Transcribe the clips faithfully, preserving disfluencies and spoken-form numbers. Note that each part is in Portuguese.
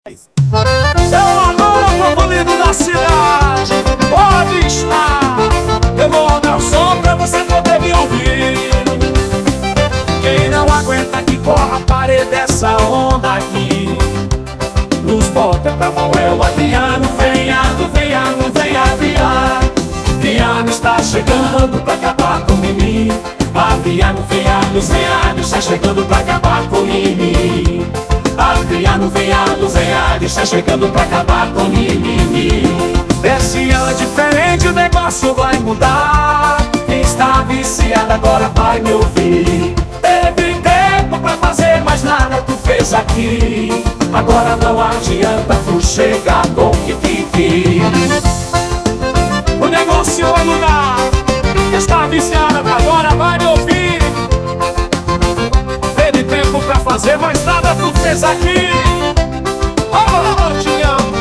Seu amor, povo lindo da cidade, pode estar. Eu vou rodar o som pra você poder me ouvir. Quem não aguenta que corra a parede dessa onda aqui. Nos bota pra mão, é o Adriano. Venhado, venhado, venha, Adriano. Adriano está chegando pra acabar com mim. Adriano, venhado, venhado, está chegando pra acabar com mim. Adriano, venhado, venhado, está chegando pra acabar com mim. Esse ano é diferente, o negócio vai mudar. Quem está viciado agora vai me ouvir. Teve tempo pra fazer, mas nada tu fez aqui. Agora não adianta tu chegar com o que fique. O negócio vai mudar. Quem está viciado agora vai me ouvir. Teve tempo pra fazer, mas nada tu fez aqui. Oh, te amo.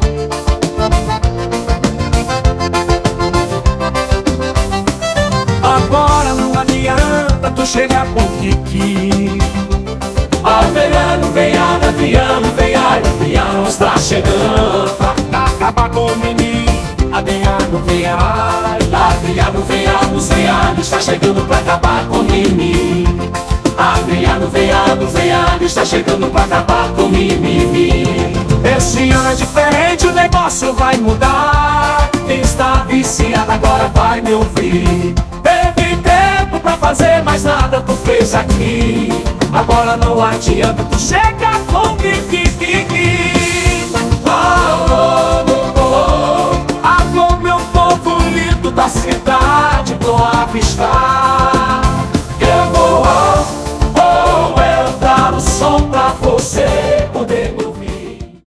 Agora não adianta tu chegar com o Kiki. Adriano, venhado, Adriano, venhado, Adriano está chegando pra acabar com o menino. Adriano, venhado, Adriano, venhado, venhado, está chegando pra acabar com o menino. Adriano, venhado, venhado, está chegando pra acabar com mimimi. Esse ano é diferente, o negócio vai mudar. Quem está viciado agora vai me ouvir. Teve tempo pra fazer, mas nada tu fez aqui. Agora não adianta tu chegar com kikikiki. Oh, oh, oh. Alô, meu povo lindo da cidade, tô avistado.